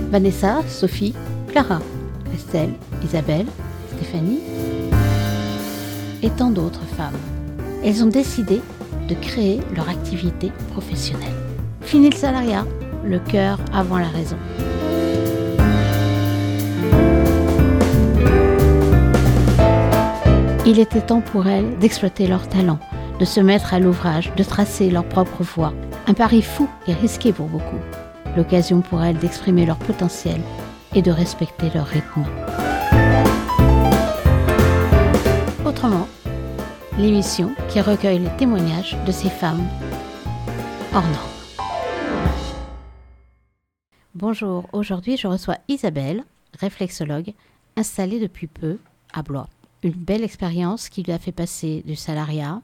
Vanessa, Sophie, Clara, Estelle, Isabelle, Stéphanie et tant d'autres femmes. Elles ont décidé de créer leur activité professionnelle. Fini le salariat, le cœur avant la raison. Il était temps pour elles d'exploiter leur talent, de se mettre à l'ouvrage, de tracer leur propre voie. Un pari fou et risqué pour beaucoup. L'occasion pour elles d'exprimer leur potentiel et de respecter leur rythme. Autrement, l'émission qui recueille les témoignages de ces femmes hors normes. Bonjour, aujourd'hui je reçois Isabelle, réflexologue, installée depuis peu à Blois. Une belle expérience qui lui a fait passer du salariat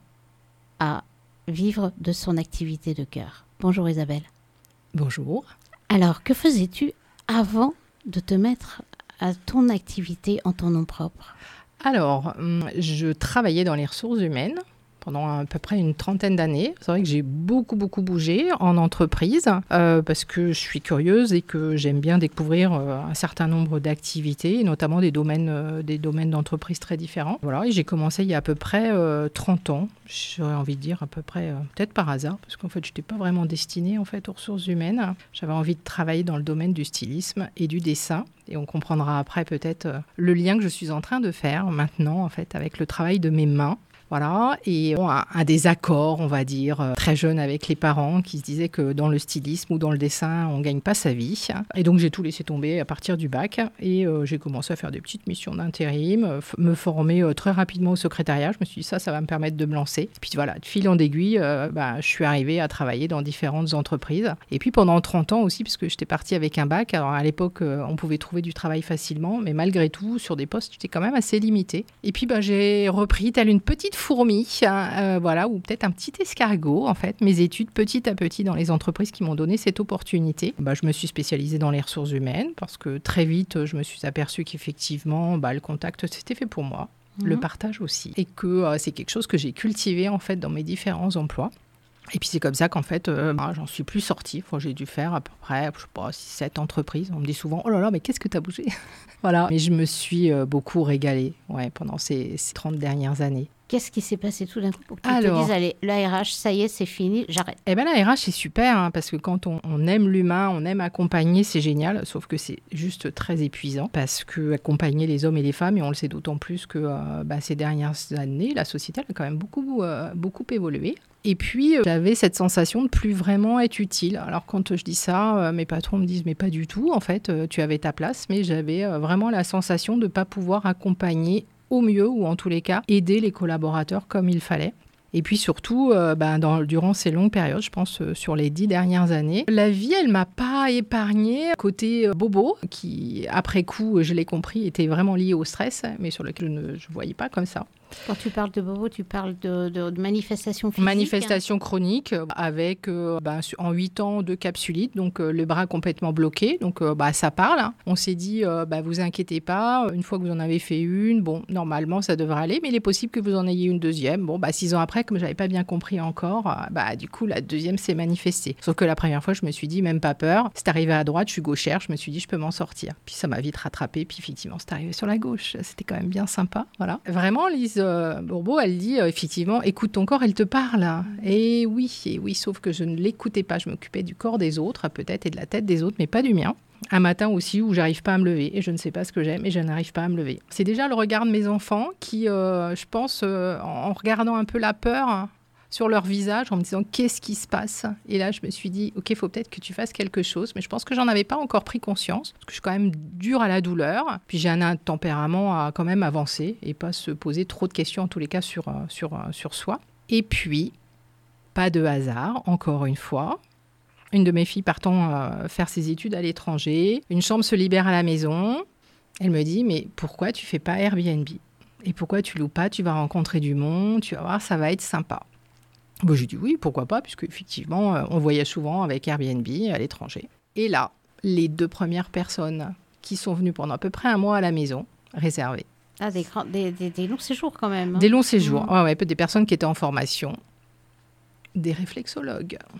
à vivre de son activité de cœur. Bonjour Isabelle. Bonjour. Alors, que faisais-tu avant de te mettre à ton activité en ton nom propre ? Alors, je travaillais dans les ressources humaines pendant à peu près une trentaine d'années. C'est vrai que j'ai beaucoup bougé en entreprise parce que je suis curieuse et que j'aime bien découvrir un certain nombre d'activités, notamment des domaines d'entreprise très différents. Voilà, et j'ai commencé il y a à peu près 30 ans. J'aurais envie de dire à peu près, peut-être par hasard, parce qu'en fait, je n'étais pas vraiment destinée en fait, aux ressources humaines. J'avais envie de travailler dans le domaine du stylisme et du dessin. Et on comprendra après peut-être le lien que je suis en train de faire maintenant en fait, avec le travail de mes mains. Voilà, et un désaccord, on va dire, très jeune avec les parents qui se disaient que dans le stylisme ou dans le dessin, on ne gagne pas sa vie. Et donc, j'ai tout laissé tomber à partir du bac et j'ai commencé à faire des petites missions d'intérim, me former très rapidement au secrétariat. Je me suis dit, ça va me permettre de me lancer. Et puis voilà, de fil en aiguille, je suis arrivée à travailler dans différentes entreprises. Et puis pendant 30 ans aussi, parce que j'étais partie avec un bac. Alors à l'époque, on pouvait trouver du travail facilement, mais malgré tout, sur des postes, j'étais quand même assez limitée. Et puis j'ai repris telle une petite fourmi, voilà, ou peut-être un petit escargot, en fait, mes études petit à petit dans les entreprises qui m'ont donné cette opportunité. Je me suis spécialisée dans les ressources humaines parce que très vite, je me suis aperçue qu'effectivement, le contact, c'était fait pour moi. Le partage aussi. Et que c'est quelque chose que j'ai cultivé, en fait, dans mes différents emplois. Et puis c'est comme ça qu'en fait, j'en suis plus sortie. J'ai dû faire à peu près, 6-7 entreprises. On me dit souvent, oh là là, mais qu'est-ce que t'as bougé ? Voilà. Mais je me suis beaucoup régalée pendant ces 30 dernières années. Qu'est-ce qui s'est passé tout d'un coup pour que tu te dises, allez, l'ARH, ça y est, c'est fini, j'arrête ? L'ARH, c'est super, parce que quand on aime l'humain, on aime accompagner, c'est génial, sauf que c'est juste très épuisant, parce que accompagner les hommes et les femmes, et on le sait d'autant plus que ces dernières années, la société a quand même beaucoup évolué. Et puis, j'avais cette sensation de plus vraiment être utile. Alors, quand je dis ça, mes patrons me disent, mais pas du tout, en fait, tu avais ta place, mais j'avais vraiment la sensation de ne pas pouvoir accompagner au mieux, ou en tous les cas, aider les collaborateurs comme il fallait. Et puis surtout, durant ces longues périodes, je pense sur les 10 dernières années, la vie, elle ne m'a pas épargnée. Côté bobo, qui après coup, je l'ai compris, était vraiment lié au stress, mais sur lequel je ne voyais pas comme ça. Quand tu parles de bobo, tu parles de manifestations physiques. Manifestations chroniques avec en 8 ans 2 capsulites, donc le bras complètement bloqué. Donc ça parle. Hein. On s'est dit, vous inquiétez pas, une fois que vous en avez fait une, normalement ça devrait aller, mais il est possible que vous en ayez une deuxième. 6 ans après, comme je n'avais pas bien compris encore, du coup la deuxième s'est manifestée. Sauf que la première fois, je me suis dit, même pas peur, c'est arrivé à droite, je suis gauchère, je me suis dit, je peux m'en sortir. Puis ça m'a vite rattrapée, puis effectivement, c'est arrivé sur la gauche. C'était quand même bien sympa. Voilà. Vraiment, Lise Bourbeau, elle dit effectivement, écoute ton corps, elle te parle. Et oui, sauf que je ne l'écoutais pas. Je m'occupais du corps des autres, peut-être, et de la tête des autres, mais pas du mien. Un matin aussi où j'arrive pas à me lever et je ne sais pas ce que j'aime et je n'arrive pas à me lever. C'est déjà le regard de mes enfants qui, je pense, en regardant un peu la peur sur leur visage, en me disant qu'est-ce qui se passe ? Et là, je me suis dit, ok, il faut peut-être que tu fasses quelque chose. Mais je pense que j'en avais pas encore pris conscience, parce que je suis quand même dure à la douleur. Puis j'ai un tempérament à quand même avancer et pas se poser trop de questions, en tous les cas, sur soi. Et puis, pas de hasard, encore une fois. Une de mes filles partant faire ses études à l'étranger. Une chambre se libère à la maison. Elle me dit, mais pourquoi tu fais pas Airbnb ? Et pourquoi tu loues pas ? Tu vas rencontrer du monde, tu vas voir, ça va être sympa. J'ai dit oui, pourquoi pas, puisque effectivement, on voyage souvent avec Airbnb à l'étranger. Et là, les 2 premières personnes qui sont venues pendant à peu près un mois à la maison, réservées. Ah, des longs séjours quand même. Hein. Des longs séjours, des personnes qui étaient en formation, des réflexologues.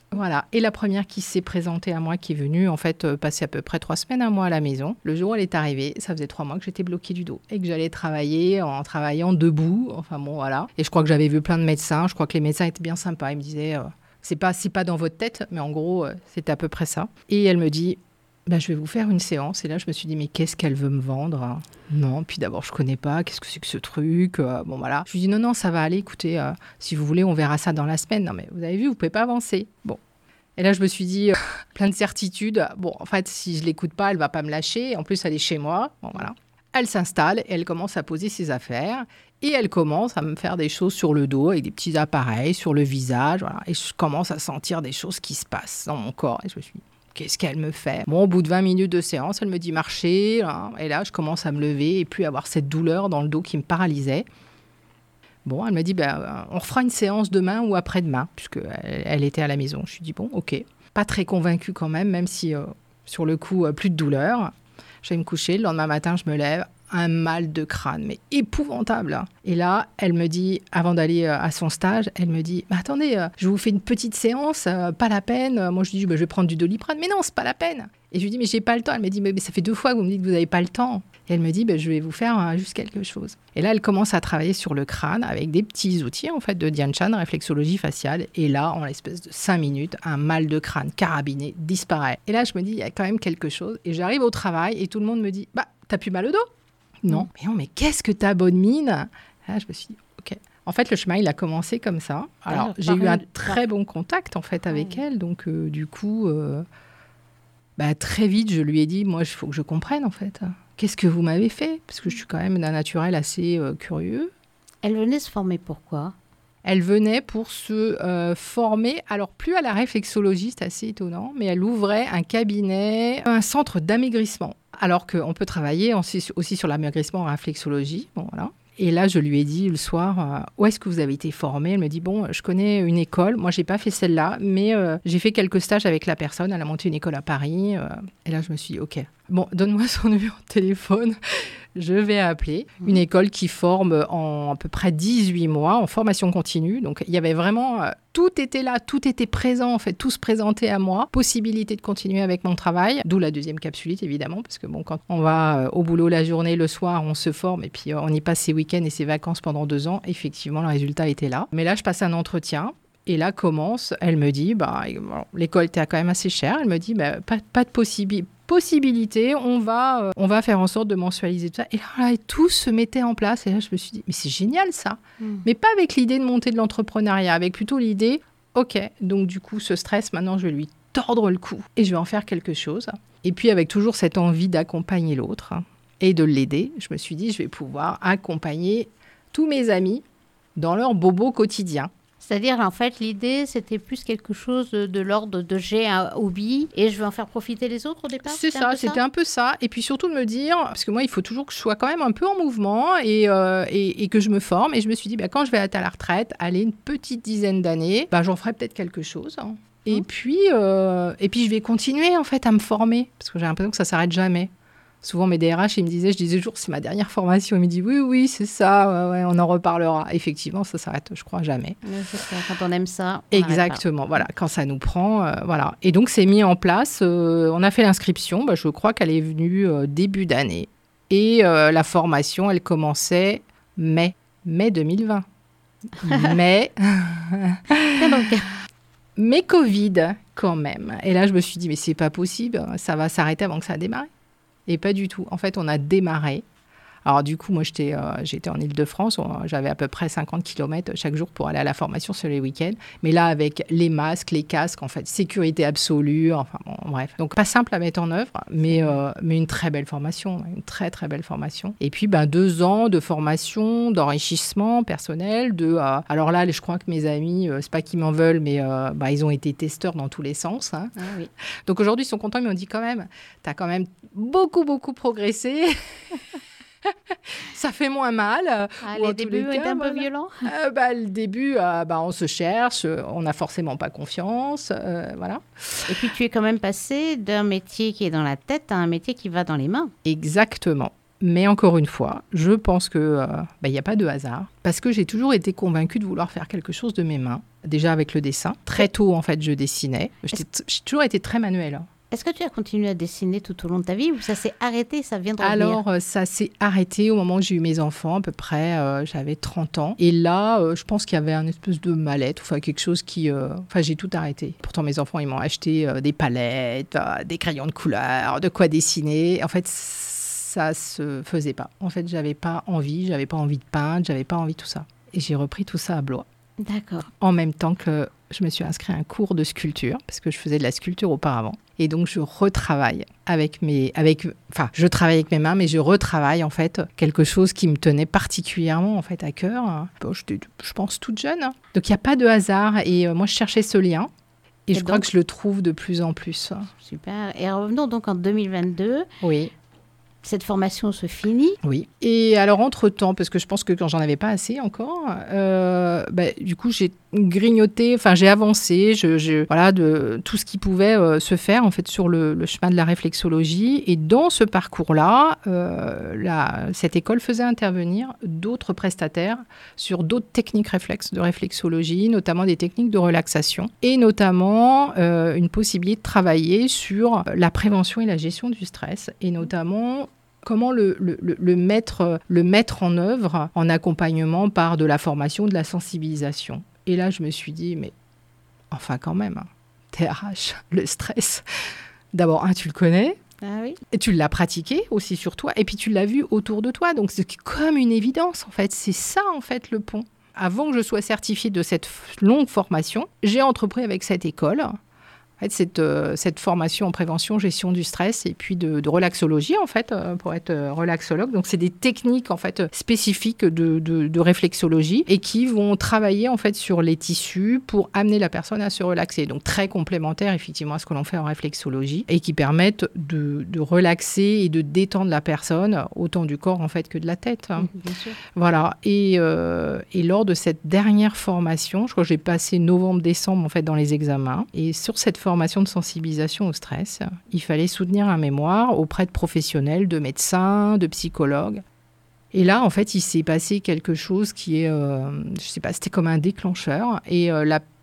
Voilà. Et la première qui s'est présentée à moi, qui est venue en fait passer à peu près 3 semaines, un mois à la maison. Le jour où elle est arrivée, ça faisait 3 mois que j'étais bloquée du dos et que j'allais travailler en travaillant debout. Enfin bon, voilà. Et je crois que j'avais vu plein de médecins. Je crois que les médecins étaient bien sympas. Ils me disaient, c'est pas dans votre tête, mais en gros, c'était à peu près ça. Et elle me dit, je vais vous faire une séance. Et là, je me suis dit, mais qu'est-ce qu'elle veut me vendre ? Non, puis d'abord, je connais pas. Qu'est-ce que c'est que ce truc ? Bon, voilà. Je lui dis, non, ça va aller. Écoutez, si vous voulez, on verra ça dans la semaine. Non, mais vous avez vu, vous pouvez pas avancer. Bon. Et là, je me suis dit, plein de certitudes. Bon, en fait, si je l'écoute pas, elle va pas me lâcher. En plus, elle est chez moi. Bon, voilà. Elle s'installe et elle commence à poser ses affaires. Et elle commence à me faire des choses sur le dos avec des petits appareils, sur le visage. Voilà. Et je commence à sentir des choses qui se passent dans mon corps. Et je me suis dit, qu'est-ce qu'elle me fait ? Bon, au bout de 20 minutes de séance, elle me dit marcher. Hein, et là, je commence à me lever et puis avoir cette douleur dans le dos qui me paralysait. Bon, elle me dit, on refera une séance demain ou après-demain, puisqu'elle était à la maison. Je lui dis, bon, ok. Pas très convaincue quand même si sur le coup, plus de douleur. Je vais me coucher. Le lendemain matin, je me lève. Un mal de crâne, mais épouvantable. Hein. Et là, elle me dit, avant d'aller à son stage, elle me dit, attendez, je vous fais une petite séance, pas la peine. Moi, je dis, je vais prendre du Doliprane. Mais non, c'est pas la peine. Et je lui dis, mais j'ai pas le temps. Elle me dit, mais ça fait 2 fois que vous me dites que vous n'avez pas le temps. Et elle me dit, je vais vous faire juste quelque chose. Et là, elle commence à travailler sur le crâne avec des petits outils, en fait, de Diane Chan, réflexologie faciale. Et là, en l'espace de 5 minutes, un mal de crâne carabiné disparaît. Et là, je me dis, il y a quand même quelque chose. Et j'arrive au travail et tout le monde me dit, t'as plus mal au dos ? Non. Mais qu'est-ce que t'as bonne mine ? Là, je me suis dit, ok. En fait, le chemin, il a commencé comme ça. Alors, j'ai eu un très bon contact, en fait, avec elle. Donc, du coup, très vite, je lui ai dit, moi, il faut que je comprenne, en fait. Qu'est-ce que vous m'avez fait ? Parce que je suis quand même d'un naturel assez curieux. Elle venait se former pourquoi ? Elle venait pour se former, alors plus à la réflexologie, c'est assez étonnant, mais elle ouvrait un cabinet, un centre d'amaigrissement. Alors qu'on peut travailler aussi sur l'amaigrissement en réflexologie. Bon, voilà. Et là, je lui ai dit le soir, où est-ce que vous avez été formée ? Elle me dit, je connais une école. Moi, je n'ai pas fait celle-là, mais j'ai fait quelques stages avec la personne. Elle a monté une école à Paris. Et là, je me suis dit, ok, donne-moi son numéro de téléphone. Je vais appeler une école qui forme en à peu près 18 mois en formation continue. Donc, il y avait vraiment... tout était là, tout était présent, en fait, tout se présentait à moi. Possibilité de continuer avec mon travail, d'où la deuxième capsulite, évidemment, parce que quand on va au boulot la journée, le soir, on se forme et puis on y passe ses week-ends et ses vacances pendant 2 ans. Effectivement, le résultat était là. Mais là, je passe un entretien. Et là commence, elle me dit, l'école était quand même assez chère. Elle me dit, pas de possibilité, on va faire en sorte de mensualiser tout ça. Et là, tout se mettait en place. Et là, je me suis dit, mais c'est génial ça. Mais pas avec l'idée de monter de l'entrepreneuriat, avec plutôt l'idée, ok, donc du coup, ce stress, maintenant, je vais lui tordre le cou et je vais en faire quelque chose. Et puis, avec toujours cette envie d'accompagner l'autre et de l'aider, je me suis dit, je vais pouvoir accompagner tous mes amis dans leur bobo quotidien. C'est-à-dire, en fait, l'idée, c'était plus quelque chose de l'ordre de j'ai un hobby et je vais en faire profiter les autres au départ. C'était un peu ça. Et puis surtout de me dire, parce que moi, il faut toujours que je sois quand même un peu en mouvement et que je me forme. Et je me suis dit, quand je vais être à la retraite, allez, une petite dizaine d'années, j'en ferai peut-être quelque chose. Hein. Et puis, je vais continuer, en fait, à me former. Parce que j'ai l'impression que ça ne s'arrête jamais. Souvent, mes DRH, je disais toujours, c'est ma dernière formation. Ils me disent, oui, c'est ça, ouais, on en reparlera. Effectivement, ça s'arrête, je crois, jamais. C'est ça, quand on aime ça. Exactement, voilà, quand ça nous prend, voilà. Et donc, c'est mis en place, on a fait l'inscription, je crois qu'elle est venue début d'année. Et la formation, elle commençait mai 2020. Mais Covid, quand même. Et là, je me suis dit, mais c'est pas possible, ça va s'arrêter avant que ça démarre. Et pas du tout. En fait, on a démarré. Alors du coup, moi, j'étais en Île-de-France. J'avais à peu près 50 km chaque jour pour aller à la formation sur les week-ends. Mais là, avec les masques, les casques, en fait, sécurité absolue. Enfin, bref. Donc, pas simple à mettre en œuvre, mais une très belle formation. Une très, très belle formation. Et puis, 2 ans de formation, d'enrichissement personnel. Alors là, je crois que mes amis, c'est pas qu'ils m'en veulent, mais ils ont été testeurs dans tous les sens. Hein. Ah, oui. Donc aujourd'hui, ils sont contents. Ils m'ont dit quand même, t'as quand même beaucoup, beaucoup progressé. Ça fait moins mal. Les débuts étaient un peu violents. Le début, on se cherche, on n'a forcément pas confiance, voilà. Et puis tu es quand même passé d'un métier qui est dans la tête à un métier qui va dans les mains. Exactement. Mais encore une fois, je pense que il n'y a pas de hasard. Parce que j'ai toujours été convaincue de vouloir faire quelque chose de mes mains. Déjà avec le dessin. Très tôt, en fait, je dessinais. J'ai toujours été très manuelle. Est-ce que tu as continué à dessiner tout au long de ta vie ou ça s'est arrêté, ça vient de revenir? Alors, ça s'est arrêté au moment où j'ai eu mes enfants, à peu près, j'avais 30 ans. Et là, je pense qu'il y avait un espèce de mal-être, enfin quelque chose qui... j'ai tout arrêté. Pourtant, mes enfants, ils m'ont acheté des palettes, des crayons de couleur, de quoi dessiner. En fait, ça se faisait pas. En fait, j'avais pas envie de peindre, j'avais pas envie de tout ça. Et j'ai repris tout ça à Blois. D'accord. En même temps que je me suis inscrite à un cours de sculpture, parce que je faisais de la sculpture auparavant. Et donc, je retravaille je travaille avec mes mains, mais je retravaille, en fait, quelque chose qui me tenait particulièrement, en fait, à cœur. Bon, je pense toute jeune. Donc, il n'y a pas de hasard. Et moi, je cherchais ce lien. Et je crois que je le trouve de plus en plus. Super. Et revenons donc en 2022. Oui. Cette formation se finit. Oui. Et alors, entre-temps, parce que je pense que quand j'en avais pas assez encore, du coup, j'ai grignoté, j'ai avancé, de tout ce qui pouvait se faire, en fait, sur le chemin de la réflexologie. Et dans ce parcours-là, cette école faisait intervenir d'autres prestataires sur d'autres techniques de réflexologie, notamment des techniques de relaxation, et notamment une possibilité de travailler sur la prévention et la gestion du stress, et notamment comment le mettre en œuvre en accompagnement par de la formation, de la sensibilisation. Et là, je me suis dit, mais enfin quand même, TRH, le stress, d'abord, tu le connais, oui. Et tu l'as pratiqué aussi sur toi, et puis tu l'as vu autour de toi. Donc, c'est comme une évidence, en fait. C'est ça, en fait, le pont. Avant que je sois certifiée de cette longue formation, j'ai entrepris avec cette école en fait, cette formation en prévention, gestion du stress et puis de relaxologie, en fait, pour être relaxologue. Donc, c'est des techniques, en fait, spécifiques de réflexologie et qui vont travailler, en fait, sur les tissus pour amener la personne à se relaxer. Donc, très complémentaire, effectivement, à ce que l'on fait en réflexologie et qui permettent de relaxer et de détendre la personne, autant du corps, en fait, que de la tête. Bien sûr. Voilà. Et lors de cette dernière formation, je crois que j'ai passé novembre-décembre, en fait, dans les examens. Et sur cette formation de sensibilisation au stress, il fallait soutenir un mémoire auprès de professionnels, de médecins, de psychologues. Et là, en fait, il s'est passé quelque chose qui est, je sais pas, c'était comme un déclencheur. Et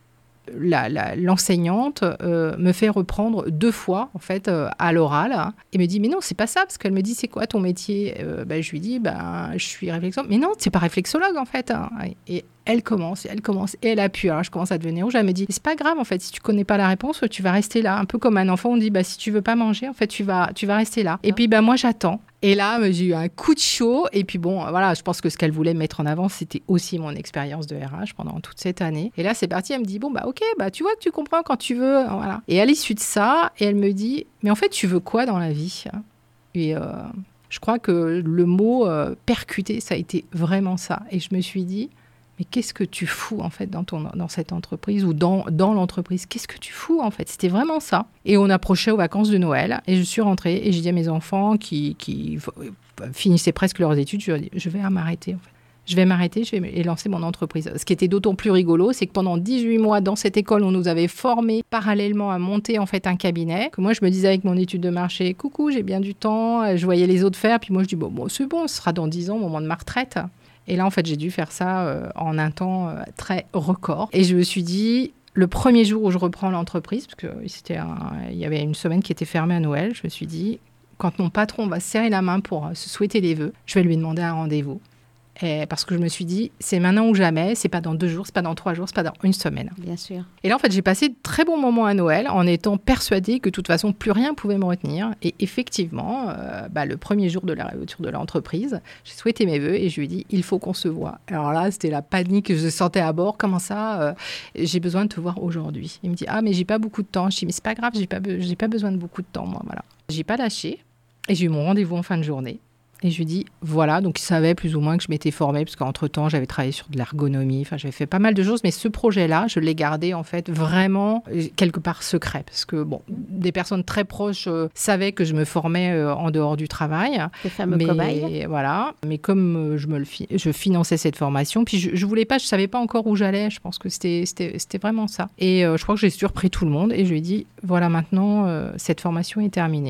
l'enseignante me fait reprendre 2 fois, en fait, à l'oral, et me dit, mais non, c'est pas ça, parce qu'elle me dit, c'est quoi ton métier? Je lui dis, je suis réflexologue. Mais non, c'est pas réflexologue, en fait. Et elle commence, et elle appuie. Alors, je commence à devenir rouge. Elle me dit, c'est pas grave, en fait, si tu connais pas la réponse, tu vas rester là. Un peu comme un enfant, on dit, si tu veux pas manger, en fait, tu vas rester là. Et puis, moi, j'attends. Et là, j'ai eu un coup de chaud. Et puis, voilà, je pense que ce qu'elle voulait mettre en avant, c'était aussi mon expérience de RH pendant toute cette année. Et là, c'est parti. Elle me dit, ok, tu vois que tu comprends quand tu veux. Voilà. Et à l'issue de ça, elle me dit, mais en fait, tu veux quoi dans la vie? Et je crois que le mot percuter, ça a été vraiment ça. Et je me suis dit, mais qu'est-ce que tu fous, en fait, dans cette entreprise ou dans l'entreprise? Qu'est-ce que tu fous, en fait? C'était vraiment ça. Et on approchait aux vacances de Noël et je suis rentrée et j'ai dit à mes enfants qui finissaient presque leurs études, je leur ai dit, je vais m'arrêter, en fait. Je vais m'arrêter, et lancer mon entreprise. Ce qui était d'autant plus rigolo, c'est que pendant 18 mois, dans cette école, on nous avait formés parallèlement à monter, en fait, un cabinet. Que moi, je me disais avec mon étude de marché, coucou, j'ai bien du temps. Je voyais les autres faire. Puis moi, je dis, bon, c'est bon, ce sera dans 10 ans, au moment de ma retraite. Et là, en fait, j'ai dû faire ça en un temps très record. Et je me suis dit, le premier jour où je reprends l'entreprise, parce qu'il y avait une semaine qui était fermée à Noël, je me suis dit, quand mon patron va se serrer la main pour se souhaiter des vœux, je vais lui demander un rendez-vous. Parce que je me suis dit, c'est maintenant ou jamais, c'est pas dans 2 jours, c'est pas dans 3 jours, c'est pas dans 1 semaine. Bien sûr. Et là, en fait, j'ai passé de très bons moments à Noël en étant persuadée que de toute façon, plus rien pouvait me retenir. Et effectivement, le premier jour de la réouverture de l'entreprise, j'ai souhaité mes vœux et je lui ai dit, il faut qu'on se voit. Alors là, c'était la panique que je sentais à bord. Comment ça j'ai besoin de te voir aujourd'hui. Il me dit, mais j'ai pas beaucoup de temps. Je dis, mais c'est pas grave, j'ai pas besoin de beaucoup de temps, moi. Voilà. J'ai pas lâché et j'ai eu mon rendez-vous en fin de journée. Et je lui dis, voilà, donc il savait plus ou moins que je m'étais formée, parce qu'entre-temps, j'avais travaillé sur de l'ergonomie, j'avais fait pas mal de choses, mais ce projet-là, je l'ai gardé, en fait, vraiment, quelque part secret, parce que, des personnes très proches savaient que je me formais en dehors du travail. Les fameux cobayes. Voilà, mais comme je finançais cette formation, puis je voulais pas, je savais pas encore où j'allais, je pense que c'était vraiment ça. Et je crois que j'ai surpris tout le monde, et je lui ai dit, voilà, maintenant, cette formation est terminée.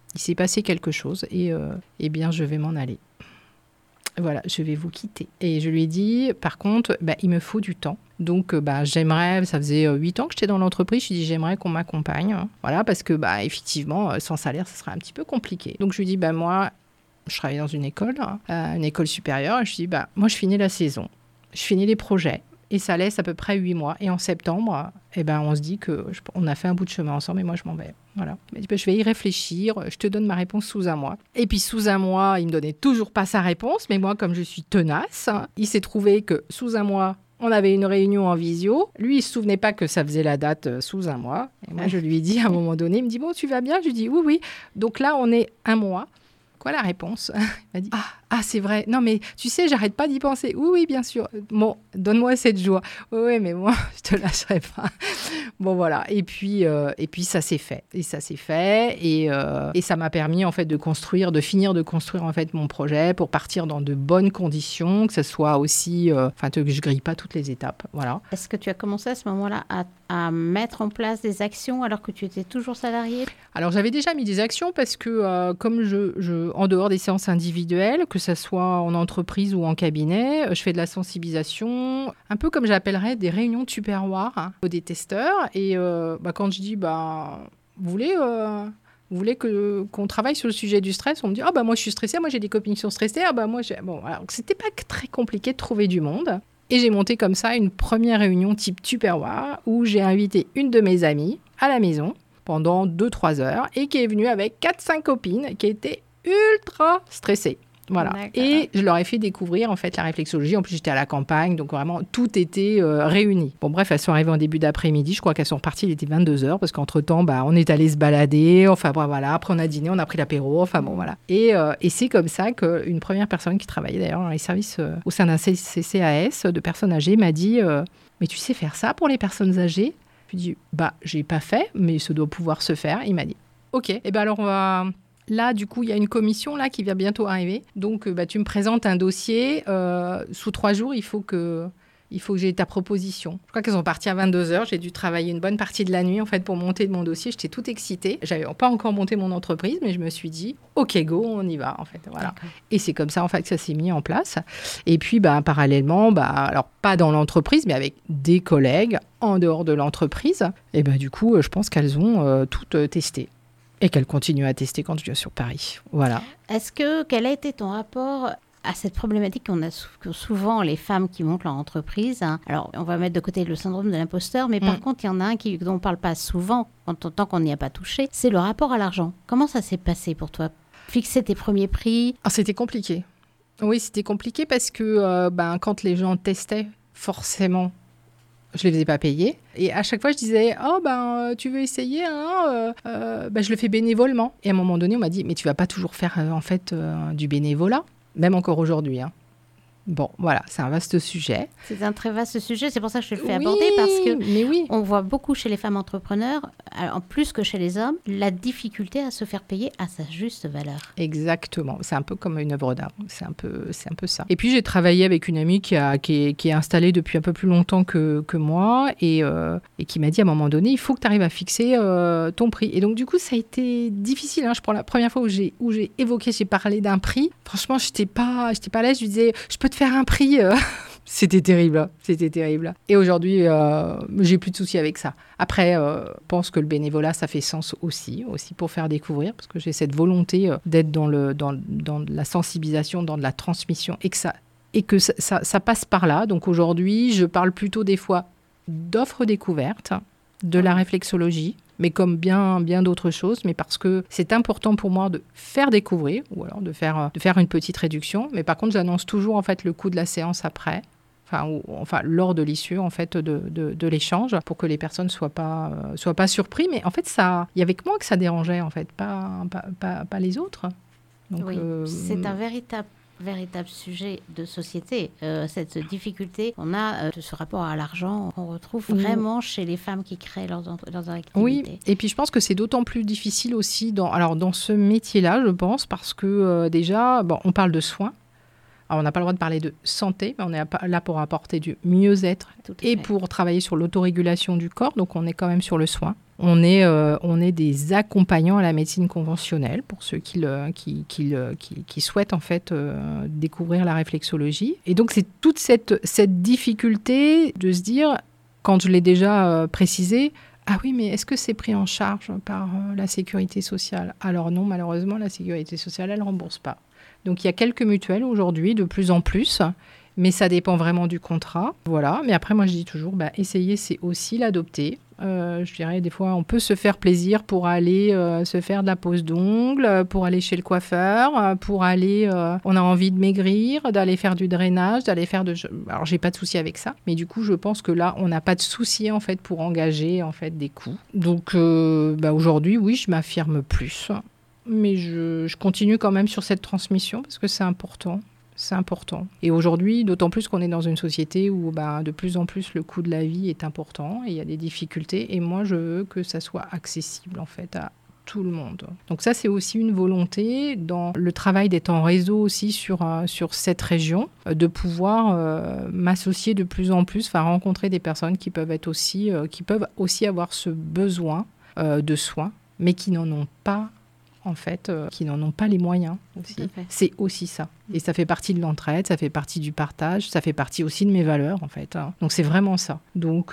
il s'est passé quelque chose et eh bien, je vais m'en aller. Voilà, je vais vous quitter. Et je lui ai dit, par contre, il me faut du temps. Donc, j'aimerais, ça faisait 8 ans que j'étais dans l'entreprise, je lui ai dit, j'aimerais qu'on m'accompagne. Voilà, parce que, effectivement, sans salaire, ça serait un petit peu compliqué. Donc, je lui ai dit, moi, je travaille dans une école supérieure. Et je lui ai dit, moi, je finis la saison. Je finis les projets. Et ça laisse à peu près 8 mois. Et en septembre, on se dit qu'on a fait un bout de chemin ensemble et moi, je m'en vais. Voilà. Il m'a dit, je vais y réfléchir. Je te donne ma réponse sous un mois. Et puis, sous un mois, il ne me donnait toujours pas sa réponse. Mais moi, comme je suis tenace, il s'est trouvé que sous un mois, on avait une réunion en visio. Lui, il ne se souvenait pas que ça faisait la date sous un mois. Et moi, je lui ai dit à un moment donné, il me dit, bon, tu vas bien? Je lui dis, oui, oui. Donc là, on est un mois. Quoi la réponse? Il m'a dit, c'est vrai. Non, mais tu sais, j'arrête pas d'y penser. Oui, oui, bien sûr. Bon, donne-moi 7 jours. Oui, mais moi, je te lâcherai pas. Bon, voilà. Et puis ça s'est fait. Et ça s'est fait. Et ça m'a permis, en fait, de finir de construire, en fait, mon projet pour partir dans de bonnes conditions, que ce soit aussi, que je grille pas toutes les étapes. Voilà. Est-ce que tu as commencé à ce moment-là à mettre en place des actions alors que tu étais toujours salariée? Alors, j'avais déjà mis des actions parce que, comme en dehors des séances individuelles, que ce soit en entreprise ou en cabinet, je fais de la sensibilisation, un peu comme j'appellerais des réunions de tupperware des testeurs. Et quand je dis, vous voulez qu'on travaille sur le sujet du stress? On me dit, moi je suis stressée, moi j'ai des copines qui sont stressées, alors c'était pas très compliqué de trouver du monde. Et j'ai monté comme ça une première réunion type tupperware où j'ai invité une de mes amies à la maison pendant 2-3 heures et qui est venue avec 4-5 copines qui étaient ultra stressées. Voilà. D'accord. Et je leur ai fait découvrir en fait la réflexologie. En plus, j'étais à la campagne, donc vraiment tout était réuni. Bon, bref, elles sont arrivées en début d'après-midi. Je crois qu'elles sont reparties, il était 22h parce qu'entre-temps, on est allé se balader. Enfin, voilà. Après, on a dîné, on a pris l'apéro. Enfin, bon, voilà. Et c'est comme ça qu'une première personne qui travaillait d'ailleurs dans les services au sein d'un CCAS de personnes âgées m'a dit mais tu sais faire ça pour les personnes âgées? Je lui ai dit j'ai pas fait, mais ça doit pouvoir se faire. Il m'a dit ok, alors on va. Là, du coup, il y a une commission là, qui va bientôt arriver. Donc, tu me présentes un dossier. Sous 3 jours, il faut que j'ai ta proposition. Je crois qu'elles sont parties à 22h. J'ai dû travailler une bonne partie de la nuit en fait, pour monter mon dossier. J'étais toute excitée. Je n'avais pas encore monté mon entreprise, mais je me suis dit, OK, go, on y va. En fait, voilà. Et c'est comme ça en fait, que ça s'est mis en place. Et puis, parallèlement, alors pas dans l'entreprise, mais avec des collègues en dehors de l'entreprise. Et du coup, je pense qu'elles ont toutes testé. Et qu'elle continue à tester quand je viens sur Paris. Voilà. Quel a été ton rapport à cette problématique que souvent les femmes qui montent leur entreprise? Alors, on va mettre de côté le syndrome de l'imposteur, mais par contre, il y en a un dont on ne parle pas souvent, tant qu'on n'y a pas touché, c'est le rapport à l'argent. Comment ça s'est passé pour toi? Fixer tes premiers prix? C'était compliqué. Oui, c'était compliqué parce que quand les gens testaient, forcément, je les faisais pas payer. Et à chaque fois, je disais, tu veux essayer je le fais bénévolement. Et à un moment donné, on m'a dit, mais tu vas pas toujours faire du bénévolat, même encore aujourd'hui. Bon, voilà, c'est un vaste sujet. C'est un très vaste sujet, c'est pour ça que je te le fais aborder, parce que on voit beaucoup chez les femmes entrepreneurs, en plus que chez les hommes, la difficulté à se faire payer à sa juste valeur. Exactement, c'est un peu comme une œuvre d'art, c'est un peu ça. Et puis j'ai travaillé avec une amie qui est installée depuis un peu plus longtemps que moi et qui m'a dit à un moment donné, il faut que tu arrives à fixer ton prix. Et donc du coup, ça a été difficile. Je prends la première fois où j'ai parlé d'un prix. Franchement, j'étais pas à l'aise. Je lui disais, je peux te faire un prix. C'était terrible. Et aujourd'hui, j'ai plus de soucis avec ça. Après, je pense que le bénévolat, ça fait sens aussi pour faire découvrir, parce que j'ai cette volonté d'être dans la sensibilisation, dans de la transmission, et que ça passe par là. Donc aujourd'hui, je parle plutôt des fois d'offres découvertes, de la réflexologie, mais comme bien d'autres choses, mais parce que c'est important pour moi de faire découvrir, ou alors de faire une petite réduction. Mais par contre, j'annonce toujours en fait le coût de la séance après, lors de l'issue en fait de l'échange, pour que les personnes soient pas surpris. Mais en fait, il y avait que moi que ça dérangeait en fait, pas les autres. Donc, oui, c'est un véritable sujet de société, cette difficulté qu'on a de ce rapport à l'argent, qu'on retrouve vraiment chez les femmes qui créent leurs activités. Oui, et puis je pense que c'est d'autant plus difficile aussi dans ce métier-là, je pense, parce que déjà, on parle de soins. Alors, on n'a pas le droit de parler de santé, mais on est là pour apporter du mieux-être et pour travailler sur l'autorégulation du corps, donc on est quand même sur le soin. On est des accompagnants à la médecine conventionnelle pour ceux qui souhaitent en fait découvrir la réflexologie. Et donc c'est toute cette difficulté de se dire, quand je l'ai déjà précisé, ah oui, mais est-ce que c'est pris en charge par la sécurité sociale ? Alors non, malheureusement, la sécurité sociale, elle ne rembourse pas. Donc il y a quelques mutuelles aujourd'hui, de plus en plus, mais ça dépend vraiment du contrat. Voilà, mais après moi je dis toujours, essayer c'est aussi l'adopter. Je dirais des fois on peut se faire plaisir pour aller se faire de la pose d'ongles, pour aller chez le coiffeur, pour aller, on a envie de maigrir, d'aller faire du drainage, d'aller faire alors j'ai pas de souci avec ça, mais du coup je pense que là on n'a pas de souci en fait pour engager en fait des coûts. Donc aujourd'hui oui je m'affirme plus. Mais je continue quand même sur cette transmission parce que c'est important. C'est important. Et aujourd'hui, d'autant plus qu'on est dans une société où de plus en plus le coût de la vie est important et il y a des difficultés. Et moi, je veux que ça soit accessible en fait à tout le monde. Donc ça, c'est aussi une volonté dans le travail d'être en réseau aussi sur cette région, de pouvoir m'associer de plus en plus, rencontrer des personnes qui peuvent aussi avoir ce besoin de soins, mais qui n'en ont pas en fait, qui n'en ont pas les moyens aussi. C'est aussi ça. Et ça fait partie de l'entraide, ça fait partie du partage, ça fait partie aussi de mes valeurs, en fait. Donc, c'est vraiment ça. Donc,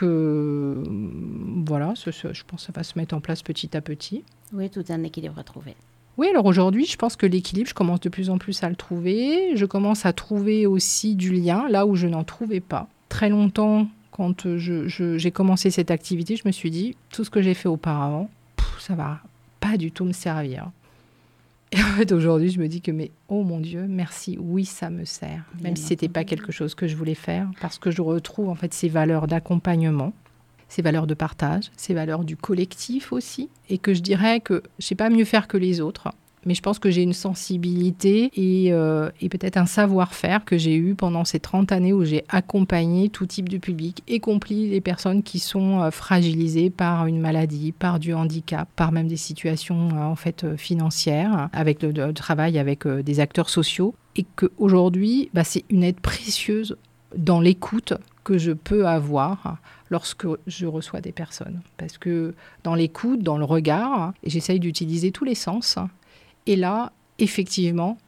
voilà, je pense que ça va se mettre en place petit à petit. Oui, tout un équilibre à trouver. Oui, alors aujourd'hui, je pense que l'équilibre, je commence de plus en plus à le trouver. Je commence à trouver aussi du lien, là où je n'en trouvais pas. Très longtemps, quand j'ai commencé cette activité, je me suis dit, tout ce que j'ai fait auparavant, ça va pas du tout me servir. Et en fait, aujourd'hui, je me dis que, mais oh mon Dieu, merci, oui, ça me sert. Même si ce n'était pas quelque chose que je voulais faire, parce que je retrouve en fait ces valeurs d'accompagnement, ces valeurs de partage, ces valeurs du collectif aussi, et que je dirais que je ne sais pas mieux faire que les autres, mais je pense que j'ai une sensibilité et peut-être un savoir-faire que j'ai eu pendant ces 30 années où j'ai accompagné tout type de public, y compris les personnes qui sont fragilisées par une maladie, par du handicap, par même des situations en fait financières, avec le travail avec des acteurs sociaux, et qu'aujourd'hui, c'est une aide précieuse dans l'écoute que je peux avoir lorsque je reçois des personnes. Parce que dans l'écoute, dans le regard, et j'essaye d'utiliser tous les sens. Et là, effectivement,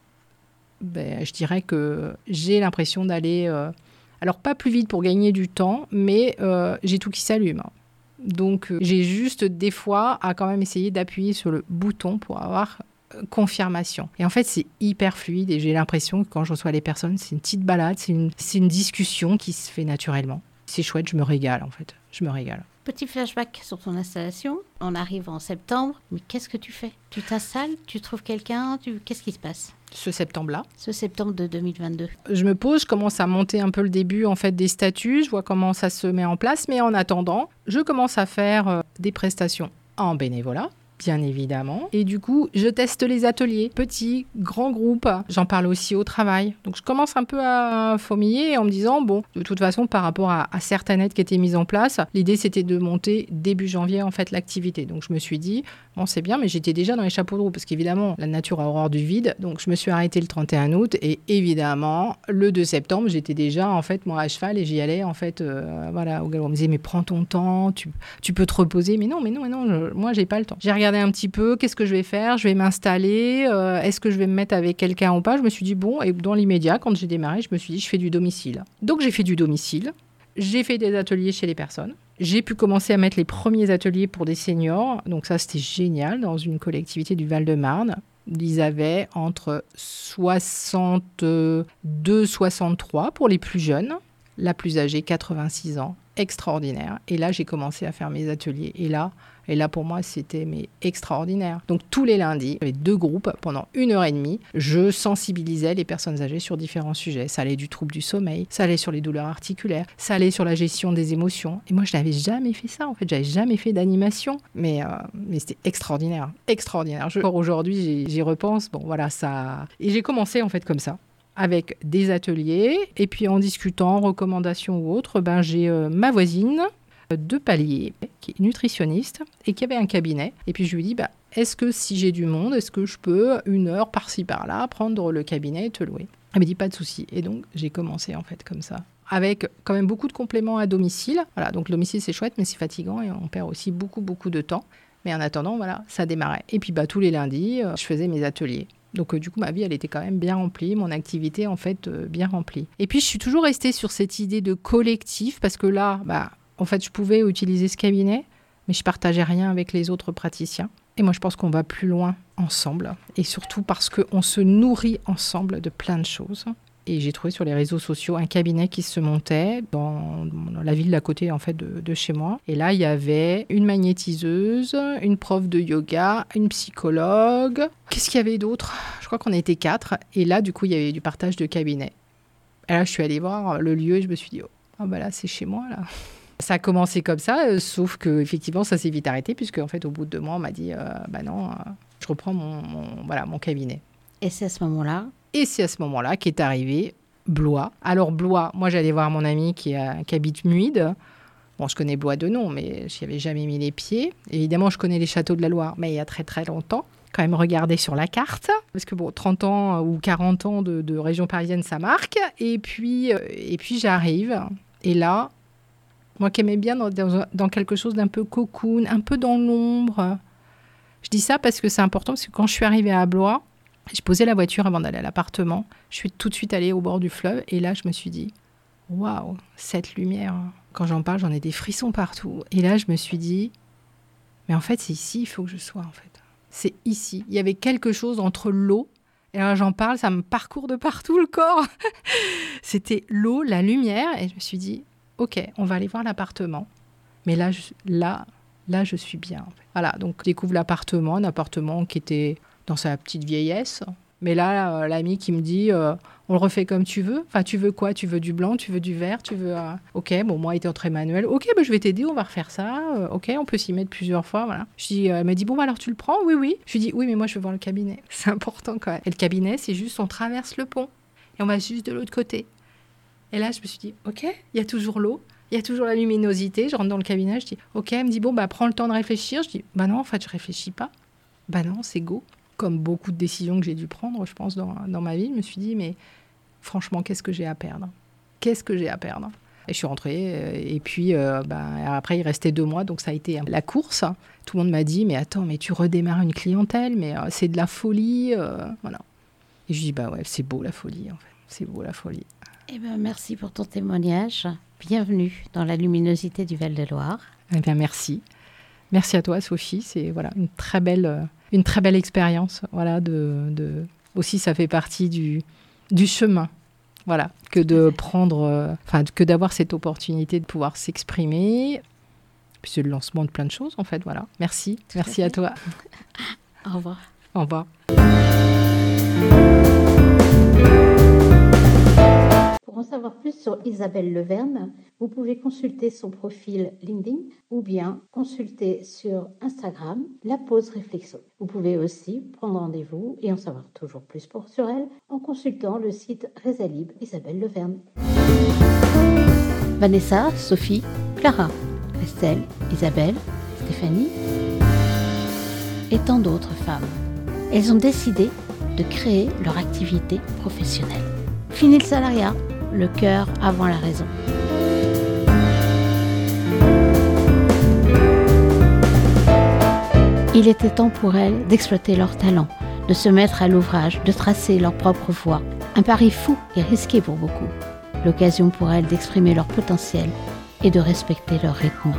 je dirais que j'ai l'impression d'aller... alors, pas plus vite pour gagner du temps, mais j'ai tout qui s'allume. Donc, j'ai juste des fois à quand même essayer d'appuyer sur le bouton pour avoir confirmation. Et en fait, c'est hyper fluide et j'ai l'impression que quand je reçois les personnes, c'est une petite balade, c'est une discussion qui se fait naturellement. C'est chouette, je me régale en fait. Je me régale. Petit flashback sur ton installation. On arrive en septembre. Mais qu'est-ce que tu fais ? Tu t'installes ? Tu trouves quelqu'un ? Qu'est-ce qui se passe ? Ce septembre-là. Ce septembre de 2022. Je me pose, je commence à monter un peu le début en fait des statuts. Je vois comment ça se met en place. Mais en attendant, je commence à faire des prestations en bénévolat. Bien évidemment. Et du coup, je teste les ateliers, petits, grands groupes. J'en parle aussi au travail. Donc, je commence un peu à fourmiller en me disant, bon, de toute façon, par rapport à certaines aides qui étaient mises en place, l'idée, c'était de monter début janvier, en fait, l'activité. Donc, je me suis dit, bon, c'est bien, mais j'étais déjà dans les chapeaux de roue parce qu'évidemment, la nature a horreur du vide. Donc, je me suis arrêtée le 31 août et évidemment, le 2 septembre, j'étais déjà, en fait, moi, à cheval et j'y allais, en fait, voilà, au galop. On me disait, mais prends ton temps, tu peux te reposer. Mais non, moi, j'ai pas le temps. J'ai regardé un petit peu, qu'est-ce que je vais faire ? Je vais m'installer, est-ce que je vais me mettre avec quelqu'un ou pas ? Je me suis dit, bon, et dans l'immédiat, quand j'ai démarré, je me suis dit, je fais du domicile. Donc, j'ai fait du domicile. J'ai fait des ateliers chez les personnes. J'ai pu commencer à mettre les premiers ateliers pour des seniors. Donc ça, c'était génial, dans une collectivité du Val-de-Marne. Ils avaient entre 62, 63 pour les plus jeunes. La plus âgée, 86 ans. Extraordinaire. Et là, j'ai commencé à faire mes ateliers. Et là, pour moi, c'était extraordinaire. Donc, tous les lundis, j'avais 2 groupes pendant 1h30. Je sensibilisais les personnes âgées sur différents sujets. Ça allait du trouble du sommeil, ça allait sur les douleurs articulaires, ça allait sur la gestion des émotions. Et moi, je n'avais jamais fait ça. En fait, j'avais jamais fait d'animation. Mais c'était extraordinaire. Extraordinaire. Aujourd'hui, j'y repense. Bon, voilà, ça... Et j'ai commencé, en fait, comme ça, avec des ateliers. Et puis, en discutant, recommandations ou autres, j'ai ma voisine de Palier, qui est nutritionniste et qui avait un cabinet. Et puis je lui dis, est-ce que si j'ai du monde, est-ce que je peux 1 heure par-ci par-là prendre le cabinet et te louer ? Elle me dit, pas de souci. Et donc j'ai commencé en fait comme ça avec quand même beaucoup de compléments à domicile. Voilà, donc le domicile, c'est chouette, mais c'est fatigant et on perd aussi beaucoup, beaucoup de temps. Mais en attendant, voilà, ça démarrait. Et puis, tous les lundis, je faisais mes ateliers. Donc, du coup, ma vie, elle était quand même bien remplie. Mon activité, en fait, bien remplie. Et puis, je suis toujours restée sur cette idée de collectif parce que là, en fait, je pouvais utiliser ce cabinet, mais je partageais rien avec les autres praticiens. Et moi, je pense qu'on va plus loin ensemble. Et surtout parce qu'on se nourrit ensemble de plein de choses. Et j'ai trouvé sur les réseaux sociaux un cabinet qui se montait dans la ville d'à côté, en fait, de chez moi. Et là, il y avait une magnétiseuse, une prof de yoga, une psychologue. Qu'est-ce qu'il y avait d'autre ? Je crois qu'on était 4. Et là, du coup, il y avait du partage de cabinet. Et là, je suis allée voir le lieu et je me suis dit, là, c'est chez moi, là. Ça a commencé comme ça, sauf qu'effectivement, ça s'est vite arrêté, puisque en fait, au bout de 2 mois, on m'a dit, non, je reprends mon cabinet. Et c'est à ce moment-là qu'est arrivé Blois. Alors Blois, moi j'allais voir mon ami qui habite Muide. Bon, je connais Blois de nom, mais je n'y avais jamais mis les pieds. Évidemment, je connais les châteaux de la Loire, mais il y a très très longtemps. Quand même regarder sur la carte, parce que 30 ans ou 40 ans de région parisienne, ça marque. Et puis j'arrive, et là, moi qui aimais bien dans quelque chose d'un peu cocoon, un peu dans l'ombre. Je dis ça parce que c'est important, parce que quand je suis arrivée à Blois, j'ai posé la voiture avant d'aller à l'appartement. Je suis tout de suite allée au bord du fleuve. Et là, je me suis dit, waouh, cette lumière. Quand j'en parle, j'en ai des frissons partout. Et là, je me suis dit, mais en fait, c'est ici, il faut que je sois, en fait. C'est ici. Il y avait quelque chose entre l'eau. Et là, j'en parle, ça me parcourt de partout le corps. C'était l'eau, la lumière. Et je me suis dit, ok, on va aller voir l'appartement. Mais là, je suis bien, en fait. Voilà, donc je découvre l'appartement, un appartement qui était dans sa petite vieillesse. Mais là, l'ami qui me dit, on le refait comme tu veux. Enfin, tu veux quoi ? Tu veux du blanc, tu veux du vert, tu veux... Ok, moi, étant très manuel. Ok, je vais t'aider, on va refaire ça. Ok, on peut s'y mettre plusieurs fois, voilà. Elle m'a dit, alors tu le prends ? Oui. Je lui dis, oui, mais moi, je veux voir le cabinet. C'est important quand même. Et le cabinet, c'est juste, on traverse le pont. Et on va juste de l'autre côté. Et là, je me suis dit, ok, il y a toujours l'eau. Il y a toujours la luminosité. Je rentre dans le cabinet, je dis, ok, elle me dit, prends le temps de réfléchir. Je dis, non, en fait, je réfléchis pas. Non, c'est go. Comme beaucoup de décisions que j'ai dû prendre, je pense, dans ma vie, je me suis dit, mais franchement, qu'est-ce que j'ai à perdre ? Et je suis rentrée, et puis après, il restait 2 mois, donc ça a été la course. Tout le monde m'a dit, mais attends, mais tu redémarres une clientèle, mais c'est de la folie. Voilà. Et je dis, c'est beau la folie, en fait. C'est beau la folie. Merci pour ton témoignage. Bienvenue dans la luminosité du Val-de-Loire. Merci. Merci à toi, Sophie. C'est une très belle expérience. Voilà, aussi, ça fait partie du chemin. Voilà, que de prendre, que d'avoir cette opportunité de pouvoir s'exprimer. Puis c'est le lancement de plein de choses, en fait. Voilà. Merci à toi. Au revoir. Au revoir. Pour en savoir plus sur Isabelle Leverne, vous pouvez consulter son profil LinkedIn ou bien consulter sur Instagram la pause réflexo. Vous pouvez aussi prendre rendez-vous et en savoir toujours plus sur elle en consultant le site Résalib Isabelle Leverne. Vanessa, Sophie, Clara, Estelle, Isabelle, Stéphanie et tant d'autres femmes. Elles ont décidé de créer leur activité professionnelle. Fini le salariat, le cœur avant la raison. Il était temps pour elles d'exploiter leur talent, de se mettre à l'ouvrage, de tracer leur propre voie. Un pari fou et risqué pour beaucoup. L'occasion pour elles d'exprimer leur potentiel et de respecter leur rythme.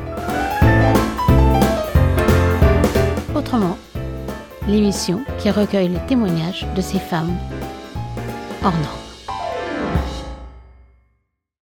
Autrement, l'émission qui recueille les témoignages de ces femmes hors normes.